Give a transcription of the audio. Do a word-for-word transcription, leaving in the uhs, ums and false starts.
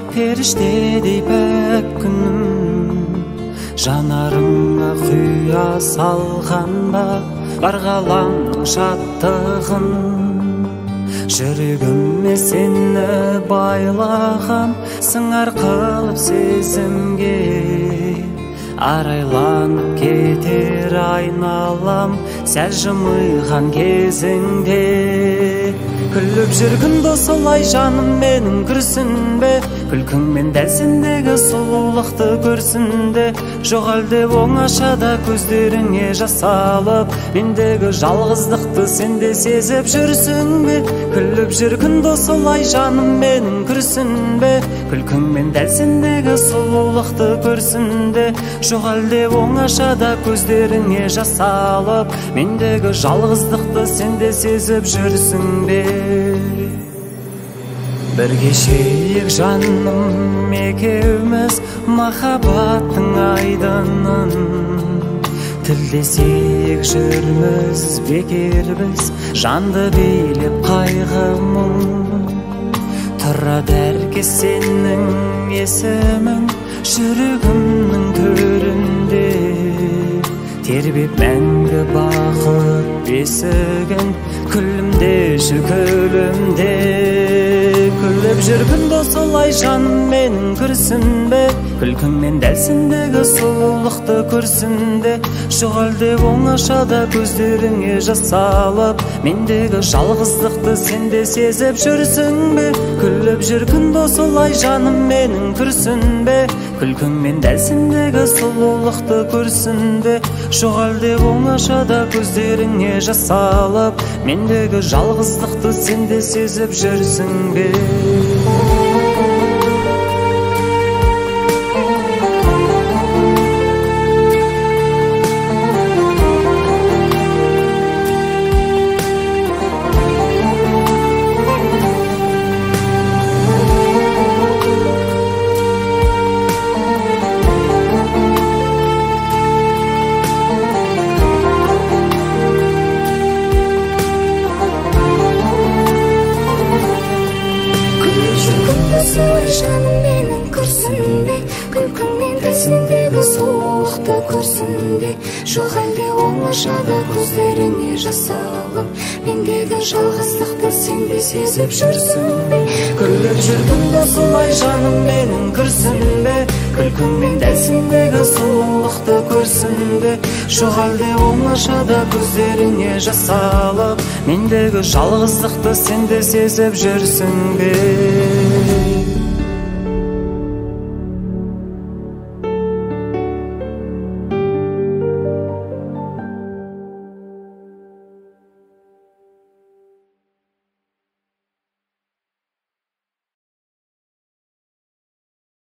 периштедей пәк күнім, жанарыңа құя салғанда бар ғаламның шаттығын. Жүрегіме сені байлағам, сыңар қылып сезімге, арайланып кетер айналам сәл жымиған кезіңде. Күліп жүргін досылай жаным менің күрсінбе, күлкіңмен дәл сендегі сұлулықты көрсінде. Жоқ әлде оңашада көздеріңе жас алып, мендегі жалғыздықты сенде сезіп жүрсің бе? Күліп жүргін досылай жаным менің күрсінбе, күлкіңмен дәл сендегі сұлулықты көрсінде. Жоқ әлде оңашада көздеріңе жас алып, мендегі жалғыздықты сенде сезіп жүрсің бе? Бір кешейік жаным екеуміз махаббаттың айдынын, тілдесейік жүрміз бекер біз, жанды билеп қайғы мұң. Тұрады әркез сенің есімің жүрегімнің төрінде, тербеп мәңгі бақыт бесігін күлімдеші күлімде. Күліп жүргін досылай жаным менің күрсінбе, күлкіңмен дәл сендегі сұлулықты көрсінде. Жоқ әлде оңашада көздеріңе жас алып, мендегі жалғыздықты сенде сезіп жүрсің бе? Күліп жүргін досылай жаным менің күрсінбе, күлкіңмен дәл сендегі сұлулықты көрсінде. Жоқ әлде оңашада көздеріңе жас алып, мендегі жалғыздықты сенде сезіп жүрсің бе? Жаным менің күрсінбе, күлкіңмен дәл сендегі сұлулықты көрсінбе. Жоқ әлде оңашада көздеріңе жас алып, мендегі жалғыздықты сенде сезіп жүрсің бе? Күліп жүргін досылай жаным менің күрсінбе, күлкіңмен дәл сендегі сұлулықты көрсінбе. Жоқ әлде оңашада көздеріңе жас алып, мендегі жалғыздықты сенде сезіп жүрсің бе?